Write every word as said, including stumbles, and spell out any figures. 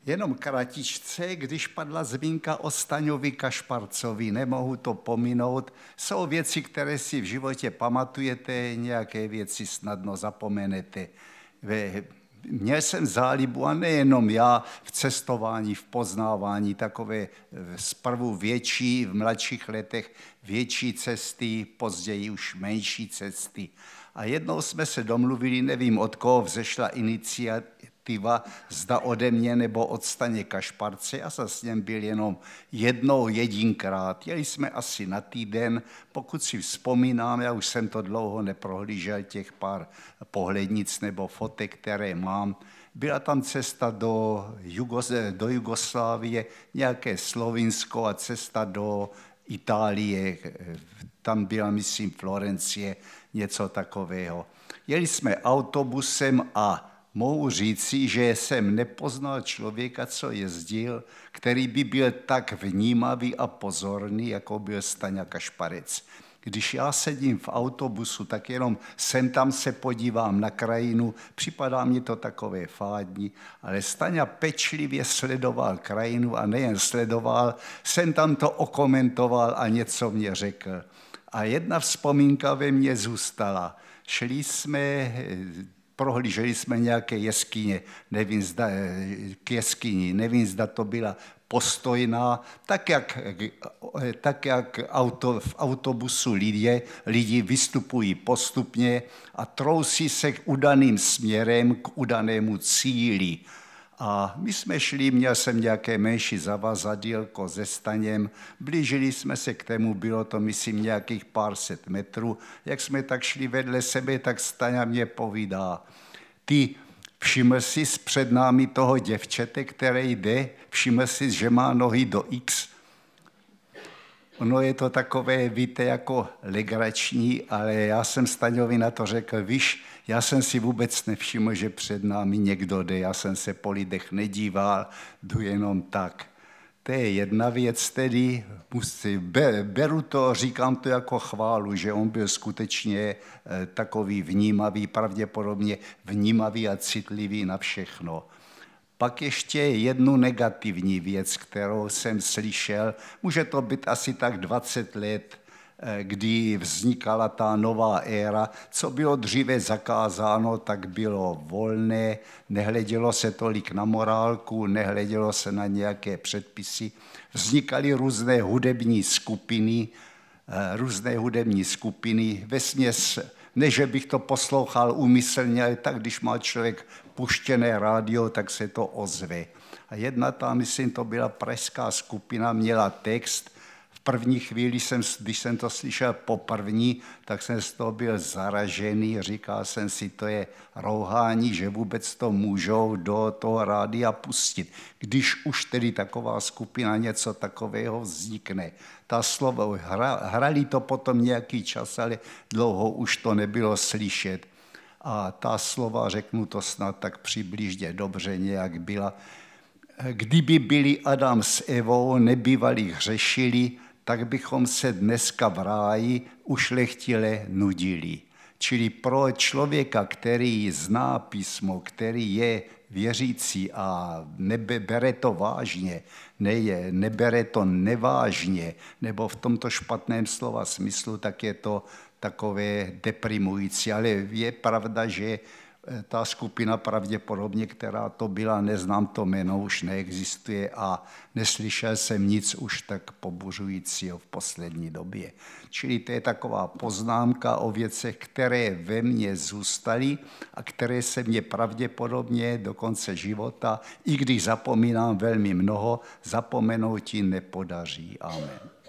Jenom kratičce, když padla zmínka o Staňovi Kašparcovi, nemohu to pominout. Jsou věci, které si v životě pamatujete, nějaké věci snadno zapomenete. Měl jsem zálibu, a nejenom já, v cestování, v poznávání, takové zprvu větší, v mladších letech větší cesty, později už menší cesty. A jednou jsme se domluvili, nevím od koho vzešla iniciativa, zda ode mě nebo od Staně Kašparce. Já jsem s ním byl jenom jednou jedinkrát. Jeli jsme asi na týden, pokud si vzpomínám, já už jsem to dlouho neprohlížel, těch pár pohlednic nebo fotek, které mám. Byla tam cesta do, Jugos, do Jugoslávie, nějaké Slovinsko a cesta do Itálie, tam byla, myslím, Florencie, něco takového. Jeli jsme autobusem a mohu říci, že jsem nepoznal člověka, co jezdil, který by byl tak vnímavý a pozorný, jako byl Staňa Kašparec. Když já sedím v autobusu, tak jenom sem tam se podívám na krajinu, připadá mi to takové fádní, ale Staňa pečlivě sledoval krajinu a nejen sledoval, sem tam to okomentoval a něco mě řekl. A jedna vzpomínka ve mně zůstala. Šli jsme, prohlíželi jsme nějaké jeskyně, nevím, zda, k jeskyni, nevím, zda to byla Postojná, tak jak, tak jak auto, v autobusu lidé, lidi vystupují postupně a trousí se k udaným směrem, k udanému cíli. A my jsme šli, měl jsem nějaké menší zavazadílko se Staněm, blížili jsme se k tému, bylo to, myslím, nějakých pár set metrů. Jak jsme tak šli vedle sebe, tak Staňa mě povídá: ty, všiml jsi před námi toho děvčete, které jde, všiml jsi, že má nohy do X. Ono je to takové, víte, jako legrační, ale já jsem Staňovi na to řekl: víš, já jsem si vůbec nevšiml, že před námi někdo jde, já jsem se po lidech nedíval, jdu jenom tak. To je jedna věc tedy, musí, beru to, říkám to jako chválu, že on byl skutečně takový vnímavý, pravděpodobně vnímavý a citlivý na všechno. Pak ještě jednu negativní věc, kterou jsem slyšel, může to být asi tak dvacet let, kdy vznikala ta nová éra. Co bylo dříve zakázáno, tak bylo volné, nehledělo se tolik na morálku, nehledělo se na nějaké předpisy. Vznikaly různé hudební skupiny, různé hudební skupiny, vesměs, ne, že bych to poslouchal úmyslně, ale tak, když má člověk puštěné rádio, tak se to ozve. A jedna ta, myslím, to byla pražská skupina, měla text. V první chvíli, jsem, když jsem to slyšel poprvní, tak jsem z toho byl zaražený. Říkal jsem si, to je rouhání, že vůbec to můžou do toho rádia pustit. Když už tedy taková skupina něco takového vznikne. Ta slova, hra, hrali to potom nějaký čas, ale dlouho už to nebylo slyšet. A ta slova, řeknu to snad tak přibližně dobře, nějak byla: kdyby byli Adam s Evou, nebývali hřešili, tak bychom se dneska v ráji ušlechtile nudili. Čili pro člověka, který zná písmo, který je věřící a nebe, bere to vážně, neje, nebere to nevážně, nebo v tomto špatném slova smyslu, tak je to takové deprimující. Ale je pravda, že ta skupina pravděpodobně, která to byla, neznám to jméno, už neexistuje a neslyšel jsem nic už tak pobuřujícího v poslední době. Čili to je taková poznámka o věcech, které ve mně zůstaly a které se mě pravděpodobně do konce života, i když zapomínám velmi mnoho, zapomenouti nepodaří. Amen.